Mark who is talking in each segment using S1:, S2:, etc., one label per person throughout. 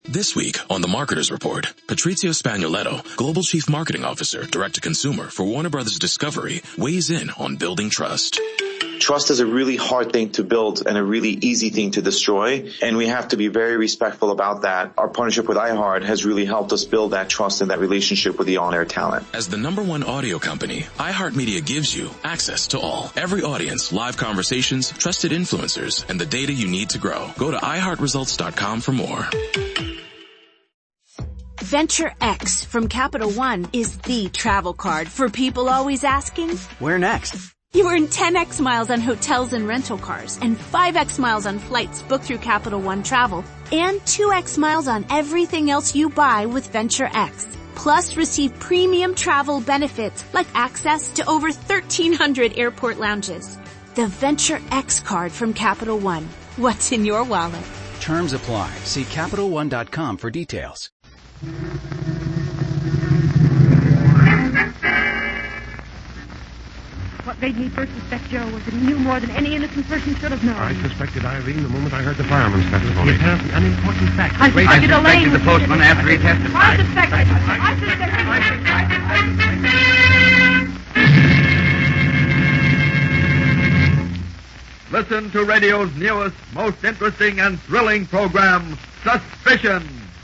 S1: This week on The Marketer's Report, Patrizio Spagnoletto, Global Chief Marketing Officer, Direct-to-Consumer for Warner Brothers Discovery, weighs in on building trust.
S2: Trust is a really hard thing to build and a really easy thing to destroy, and we have to be very respectful about that. Our partnership with iHeart has really helped us build that trust and that relationship with the on-air talent.
S1: As the #1 audio company, iHeartMedia gives you access to all. Every audience, live conversations, trusted influencers, and the data you need to grow. Go to iHeartResults.com for more.
S3: Venture X from Capital One is the travel card for people always asking,
S4: where next?
S3: You earn 10x miles on hotels and rental cars and 5x miles on flights booked through Capital One Travel and 2x miles on everything else you buy with Venture X. Plus, receive premium travel benefits like access to over 1,300 airport lounges. The Venture X card from Capital One. What's in your wallet?
S4: Terms apply. See CapitalOne.com for details.
S5: What made me first suspect Joe was that he knew more than any innocent person should have known.
S6: I suspected Irene the moment I heard the fireman's testimony. It has an unimportant fact.
S5: I suspected Elaine.
S7: the postman after he testified.
S5: I suspected.
S7: Listen to radio's newest, most interesting and thrilling program, Suspicion.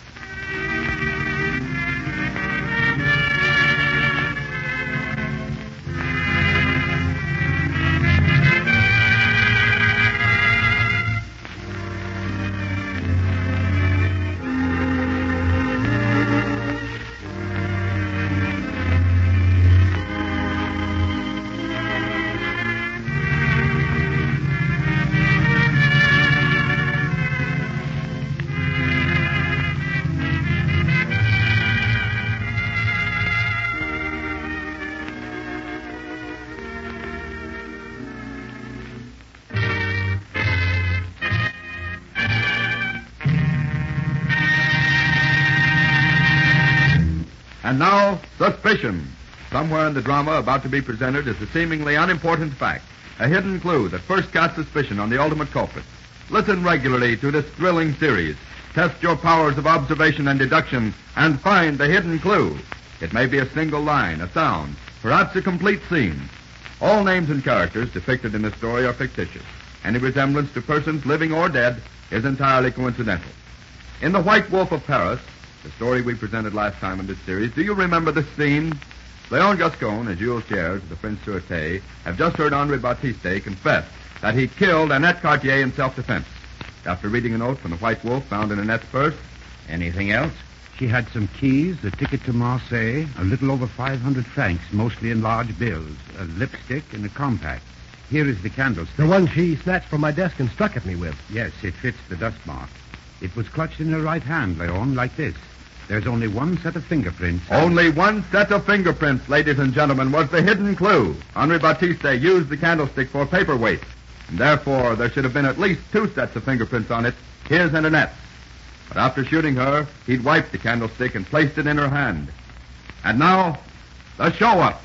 S7: And now, Suspicion. Somewhere in the drama about to be presented is a seemingly unimportant fact, a hidden clue that first casts suspicion on the ultimate culprit. Listen regularly to this thrilling series. Test your powers of observation and deduction and find the hidden clue. It may be a single line, a sound, perhaps a complete scene. All names and characters depicted in the story are fictitious. Any resemblance to persons living or dead is entirely coincidental. In The White Wolf of Paris, the story we presented last time in this series, do you remember this scene? Léon Gascon and Jules Thiers of the French Sûreté have just heard Henri Batiste confess that he killed Annette Cartier in self-defense. After reading a note from the White Wolf found in Annette's purse, anything else?
S6: She had some keys, a ticket to Marseille, a little over 500 francs, mostly in large bills, a lipstick, and a compact. Here is the candlestick.
S8: The one she snatched from my desk and struck at me with.
S6: Yes, it fits the dust mark. It was clutched in her right hand, Léon, like this. There's only one set of fingerprints.
S7: Only one set of fingerprints, ladies and gentlemen, was the hidden clue. Henri Batiste used the candlestick for paperweight, and therefore there should have been at least 2 sets of fingerprints on it, his and Annette's. But after shooting her, he'd wiped the candlestick and placed it in her hand. And now, the show-up.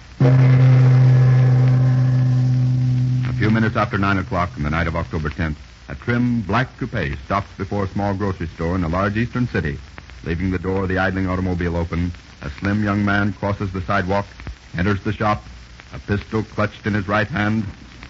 S7: A few minutes after 9 o'clock on the night of October 10th, a trim black coupe stops before a small grocery store in a large eastern city. Leaving the door of the idling automobile open, a slim young man crosses the sidewalk, enters the shop, a pistol clutched in his right hand.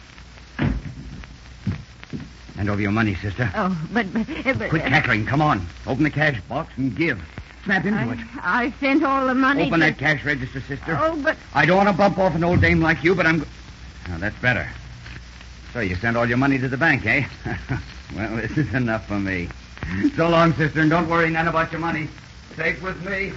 S4: Hand over your money, sister.
S5: Oh, but
S4: Quit cackling. Come on. Open the cash box and give. Snap into it.
S5: I sent all the money.
S4: Open that cash register, sister.
S5: Oh, but...
S4: I don't want to bump off an old dame like you, but I'm... Now, that's better. So you sent all your money to the bank, eh? Well, this is enough for me. So long, sister, and don't worry none about your money. Take with me.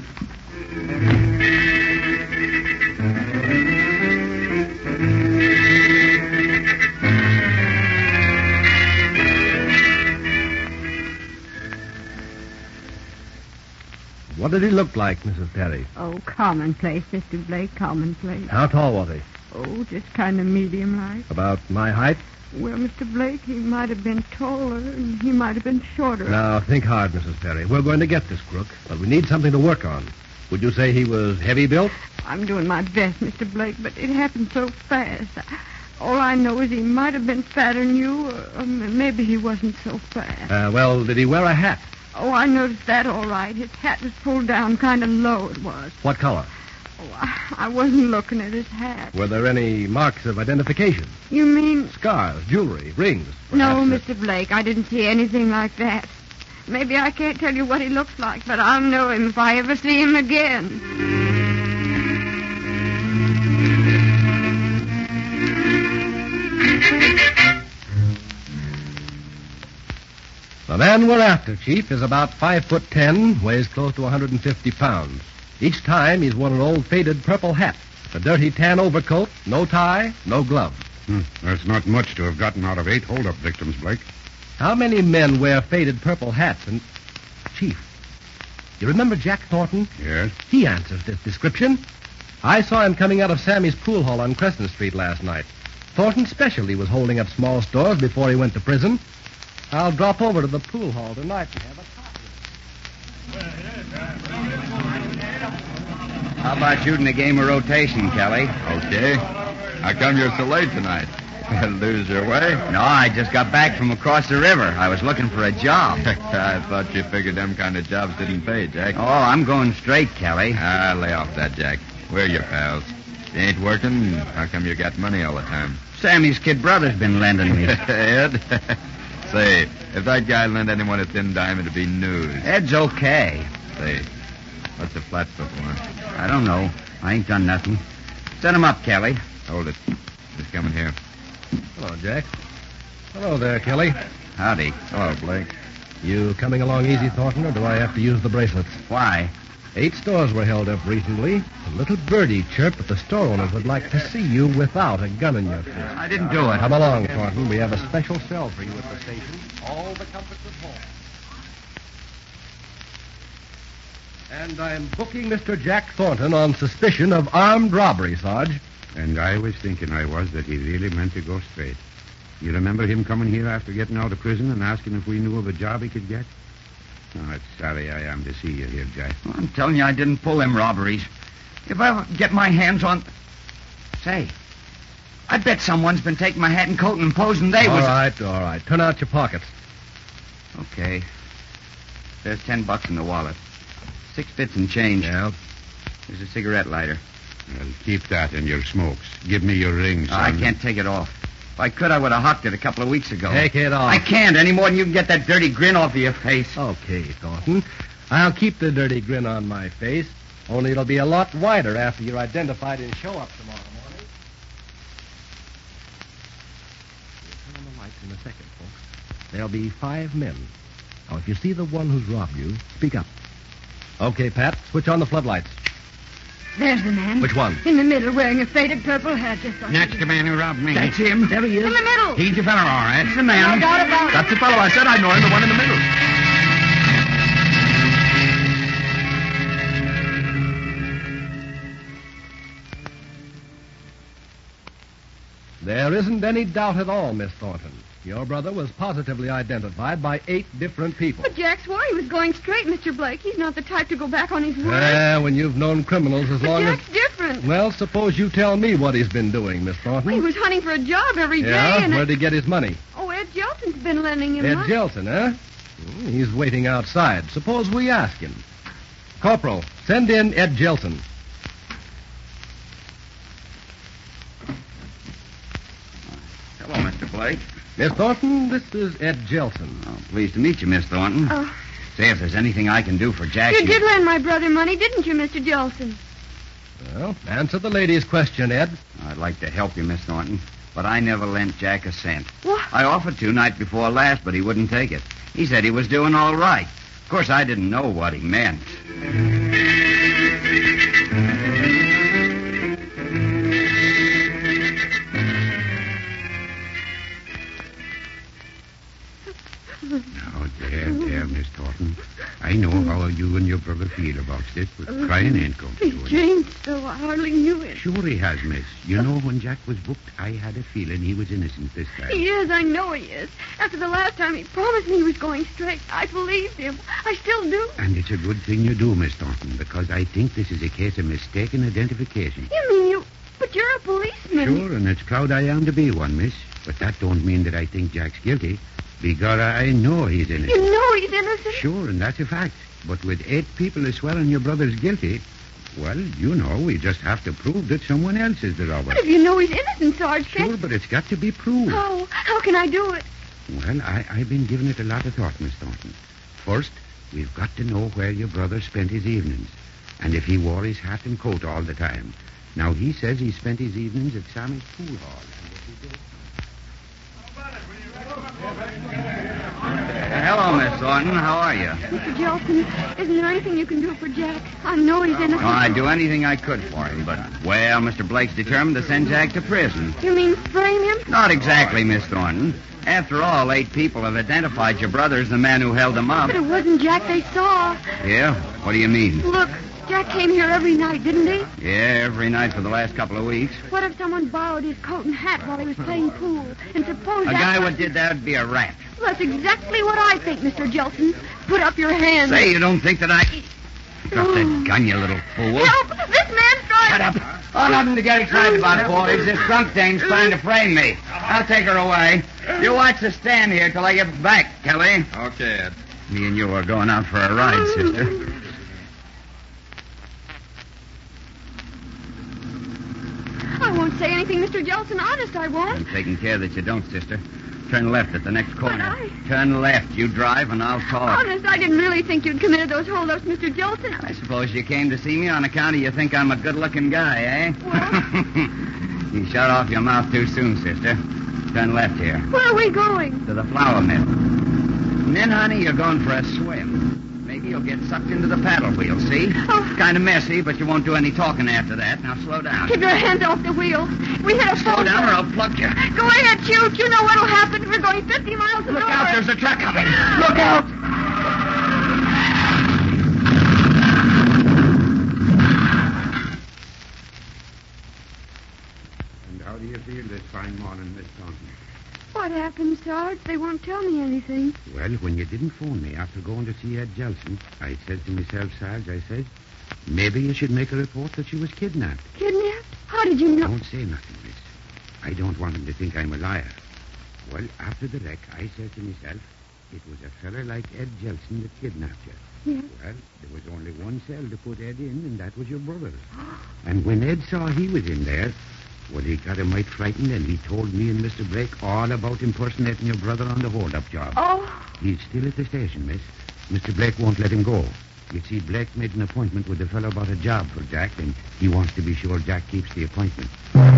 S8: What did he look like, Mrs. Perry?
S5: Oh, commonplace, Mr. Blake, commonplace.
S8: How tall was he?
S5: Oh, just kind of medium-like.
S8: About my height?
S5: Well, Mr. Blake, he might have been taller and he might have been shorter.
S8: Now, think hard, Mrs. Perry. We're going to get this crook, but we need something to work on. Would you say he was heavy built?
S5: I'm doing my best, Mr. Blake, but it happened so fast. All I know is he might have been fatter than you, or maybe he wasn't so fat.
S8: Well, did he wear a hat?
S5: Oh, I noticed that all right. His hat was pulled down kind of low, it was.
S8: What color?
S5: Oh, I wasn't looking at his hat.
S8: Were there any marks of identification?
S5: You mean...
S8: Scars, jewelry, rings?
S5: No,
S8: perhaps?
S5: Mr. Blake, I didn't see anything like that. Maybe I can't tell you what he looks like, but I'll know him if I ever see him again.
S8: The man we're after, Chief, is about 5'10", weighs close to 150 pounds. Each time he's worn an old faded purple hat, a dirty tan overcoat, no tie, no gloves.
S6: That's not much to have gotten out of 8 hold-up victims, Blake.
S8: How many men wear faded purple hats? And, Chief, you remember Jack Thornton?
S6: Yes.
S8: He answers this description. I saw him coming out of Sammy's pool hall on Crescent Street last night. Thornton specially was holding up small stores before he went to prison. I'll drop over to the pool hall tonight and have a talk with him.
S4: How about shooting a game of rotation, Kelly?
S7: Okay. How come you're so late tonight? Lose your way?
S4: No, I just got back from across the river. I was looking for a job.
S7: I thought you figured them kind of jobs didn't pay, Jack.
S4: Oh, I'm going straight, Kelly.
S7: Lay off that, Jack. We're your pals. You ain't working, how come you got money all the time?
S4: Sammy's kid brother's been lending me.
S7: Ed? Say, if that guy lent anyone a thin dime, it'd be news.
S4: Ed's okay.
S7: Say, what's the flat so far?
S4: I don't know. I ain't done nothing. Set him up, Kelly.
S7: Hold it. He's coming here.
S8: Hello, Jack. Hello there, Kelly.
S4: Howdy.
S7: Hello, Blake.
S8: You coming along easy, Thornton, or do I have to use the bracelets?
S4: Why?
S8: 8 stores were held up recently. A little birdie chirped that the store owners would like to see you without a gun in your fist.
S4: I didn't do it.
S8: Come along, Thornton. We have a special cell for you at the station. All the comforts of home. And I'm booking Mr. Jack Thornton on suspicion of armed robbery, Sarge.
S6: And I was thinking that he really meant to go straight. You remember him coming here after getting out of prison and asking if we knew of a job he could get? Oh, it's sorry I am to see you here, Jack.
S4: Well, I'm telling you, I didn't pull them robberies. If I ever get my hands on... Say, I bet someone's been taking my hat and coat and posing they was...
S8: All right. Turn out your pockets.
S4: Okay. There's $10 in the wallet. 6 bits and change.
S8: Yeah.
S4: There's a cigarette lighter.
S6: Well, keep that and your smokes. Give me your ring, son.
S4: I can't take it off. If I could, I would have hocked it a couple of weeks ago.
S8: Take it off.
S4: I can't any more than you can get that dirty grin off of your face.
S8: Okay, Thornton. I'll keep the dirty grin on my face, only it'll be a lot wider after you're identified and show up tomorrow morning. We'll turn on the lights in a second, folks. There'll be 5 men. Now, if you see the one who's robbed you, speak up. Okay, Pat, switch on the floodlights.
S5: There's the man.
S8: Which one?
S5: In the middle, wearing a faded purple hat, just like...
S4: That's the man who robbed me. That's him.
S8: There he is.
S5: In the middle.
S4: He's the fellow, all right.
S5: That's the man. No doubt about it.
S7: That's the fellow I said I know him, the one in the middle.
S8: There isn't any doubt at all, Miss Thornton. Your brother was positively identified by 8 different people.
S5: But Jack swore he was going straight, Mr. Blake. He's not the type to go back on his word.
S8: When you've known criminals as
S5: But
S8: long
S5: Jack's different.
S8: Well, suppose you tell me what he's been doing, Miss Thornton.
S5: He was hunting for a job every day,
S8: Yeah?
S5: and...
S8: Where'd he get his money?
S5: Oh, Ed Jelson's been lending him
S8: Ed
S5: money.
S8: Jelson, huh? He's waiting outside. Suppose we ask him. Corporal, send in Ed Jelson.
S4: Hello, Mr. Blake.
S8: Miss Thornton, this is Ed Jelson.
S4: Oh, pleased to meet you, Miss Thornton.
S5: Oh.
S4: Say, if there's anything I can do for Jack...
S5: You did lend my brother money, didn't you, Mr. Jelson?
S8: Well, answer the lady's question, Ed.
S4: I'd like to help you, Miss Thornton, but I never lent Jack a cent.
S5: What?
S4: I offered to night before last, but he wouldn't take it. He said he was doing all right. Of course, I didn't know what he meant.
S6: Now, there, Miss Thornton. I know how you and your brother feel about it, but crying ain't going to
S5: He
S6: do it.
S5: changed so I hardly knew it.
S6: Sure he has, miss. You know, when Jack was booked, I had a feeling he was innocent this time.
S5: He is, I know he is. After the last time he promised me he was going straight, I believed him. I still do.
S6: And it's a good thing you do, Miss Thornton, because I think this is a case of mistaken identification.
S5: You mean you... But you're a policeman.
S6: Sure, and it's proud I am to be one, miss. But that don't mean that I think Jack's guilty. Because I know he's innocent.
S5: You know he's innocent?
S6: Sure, and that's a fact. But with 8 people swearing your brother's guilty, well, you know, we just have to prove that someone else is the robber.
S5: But if you know he's innocent, Sarge,
S6: Sure, but it's got to be proved.
S5: How can I do it?
S6: Well, I've been giving it a lot of thought, Miss Thornton. First, we've got to know where your brother spent his evenings, and if he wore his hat and coat all the time. Now, he says he spent his evenings at Sammy's pool hall. And if he did...
S4: Hello, Miss Thornton. How are you?
S5: Mr. Jelson, isn't there anything you can do for Jack? I know he's innocent.
S4: Oh, I'd do anything I could for him, but, well, Mr. Blake's determined to send Jack to prison.
S5: You mean frame him?
S4: Not exactly, Miss Thornton. After all, 8 people have identified your brother as the man who held him up.
S5: But it wasn't Jack they saw.
S4: Yeah? What do you mean?
S5: Look, Jack came here every night, didn't he?
S4: Yeah, every night for the last couple of weeks.
S5: What if someone borrowed his coat and hat while he was playing pool? And suppose
S4: A
S5: that...
S4: guy who did that would be a rat.
S5: That's exactly what I think, Mr. Jelson. Put up your hands.
S4: Say, you don't think that I... Drop that gun, you little fool.
S5: Help! This man's trying...
S4: Shut up. Oh, nothing to get excited about, boys. This drunk dame's trying to frame me. I'll take her away. You watch the stand here till I get back, Kelly.
S7: Okay, Ed.
S4: Me and you are going out for a ride, sister.
S5: I won't say anything, Mr. Jelson. Honest, I won't.
S4: I'm taking care that you don't, sister. Turn left at the next corner.
S5: But
S4: Turn left. You drive, and I'll talk.
S5: Honest, I didn't really think you'd committed those holdups, Mr. Jelson.
S4: I suppose you came to see me on account of you think I'm a good-looking guy, eh?
S5: Well?
S4: You shut off your mouth too soon, sister. Turn left here.
S5: Where are we going?
S4: To the flour mill. And then, honey, you're going for a swim. Maybe you'll get sucked into the paddle wheel, see?
S5: Oh.
S4: Kind of messy, but you won't do any talking after that. Now, slow down.
S5: Keep your hands off the wheel. We hit a
S4: Slow
S5: phone
S4: down or
S5: call.
S4: I'll pluck you.
S5: Go ahead, shoot. You know what'll happen. We're going 50 miles an
S4: Look
S5: hour.
S4: out, there's a truck coming. Look out!
S6: And how do you feel this fine morning, Miss Thornton?
S5: What happened, Sarge? They won't tell me anything.
S6: Well, when you didn't phone me after going to see Ed Jelson, I said to myself, Sarge, I said, maybe you should make a report that she was kidnapped.
S5: Kidnapped? How did you know?
S6: Don't say nothing, miss. I don't want him to think I'm a liar. Well, after the wreck, I said to myself, it was a fella like Ed Jelson that kidnapped you.
S5: Yes.
S6: Well, there was only one cell to put Ed in, and that was your brother. And when Ed saw he was in there, well, he got a mite frightened, and he told me and Mr. Blake all about impersonating your brother on the hold-up job.
S5: Oh.
S6: He's still at the station, miss. Mr. Blake won't let him go. You see, Blake made an appointment with the fellow about a job for Jack, and he wants to be sure Jack keeps the appointment.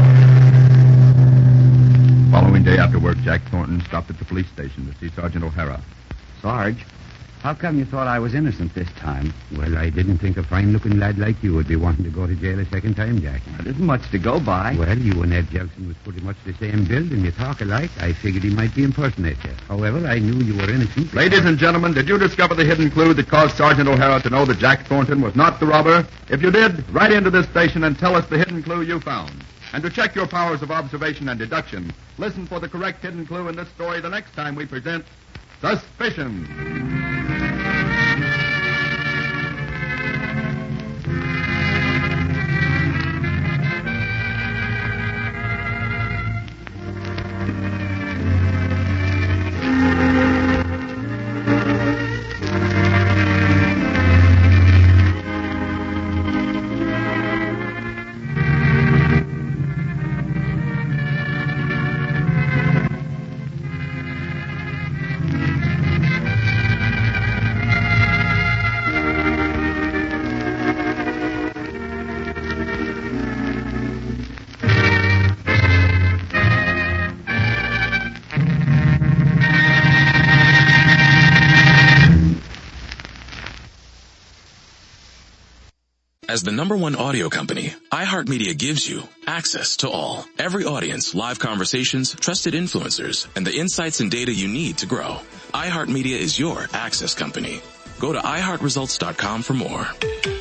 S7: Following day after work, Jack Thornton stopped at the police station to see Sergeant O'Hara.
S4: Sarge, how come you thought I was innocent this time?
S6: Well, I didn't think a fine-looking lad like you would be wanting to go to jail a second time, Jack.
S4: There isn't much to go by.
S6: Well, you and Ed Jelson was pretty much the same build, and you talk alike. I figured he might be impersonating you. However, I knew you were innocent.
S7: Ladies and gentlemen, did you discover the hidden clue that caused Sergeant O'Hara to know that Jack Thornton was not the robber? If you did, write into this station and tell us the hidden clue you found. And to check your powers of observation and deduction, listen for the correct hidden clue in this story the next time we present Suspicion.
S1: As the #1 audio company, iHeartMedia gives you access to all. Every audience, live conversations, trusted influencers, and the insights and data you need to grow. iHeartMedia is your access company. Go to iHeartResults.com for more.